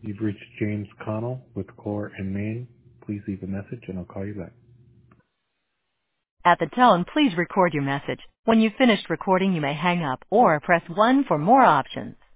You've reached James Connell with Core in Maine. Please leave a message and I'll call you back. At the tone, please record your message. When you've finished recording, you may hang up or press 1 for more options.